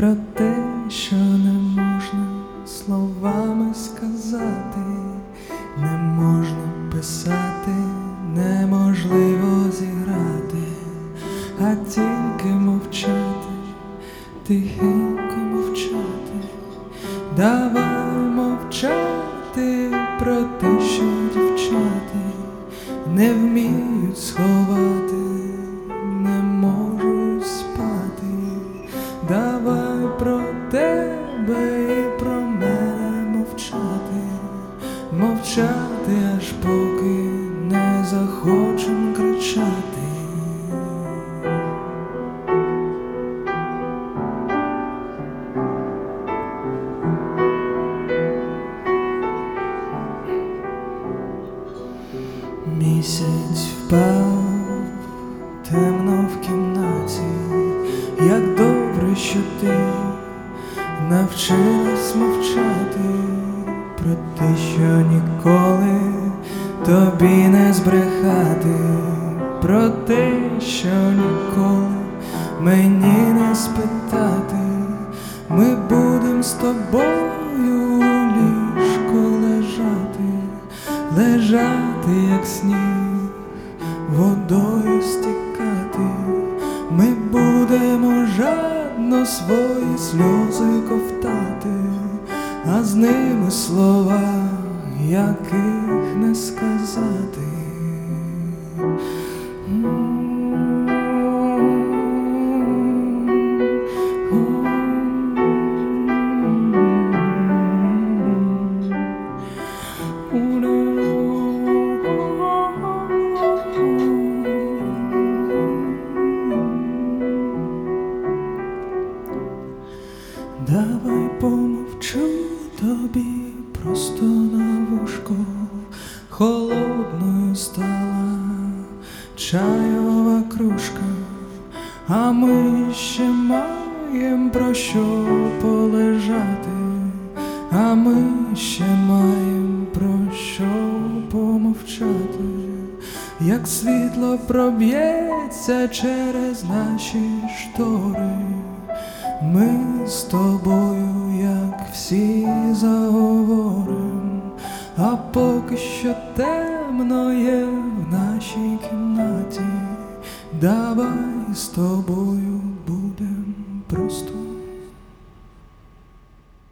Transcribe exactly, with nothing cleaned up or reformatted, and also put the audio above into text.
про те, що не можна словами сказати, не можна писати, неможливо зіграти, а тільки мовчати, тихенько мовчати. Давай мовчати про те, що дівчата не вміють сховати, не можуть спати. Давай про тебе і про мене мовчати, мовчати, аж поки не захочем кричати. Місяць впав темно в кімнаті, як добре, що ти навчилась мовчати про те, що ніколи тобі не збрехати, про те, що ніколи мені не спитати. Ми будем з тобою у ліжку лежати, лежати, як сніг, водою стікати. Ми будемо жадно свої сльози ковтати, а з ними слова, яких не сказати. Давай помовчу тобі просто на вушку, холодною стала чайова кружка, а ми ще маєм про що полежати, а ми ще маєм про що помовчати. Як світло проб'ється через наші штори, ми з тобою, як всі, заговорим, а поки що темно є в нашій кімнаті. Давай з тобою будем просто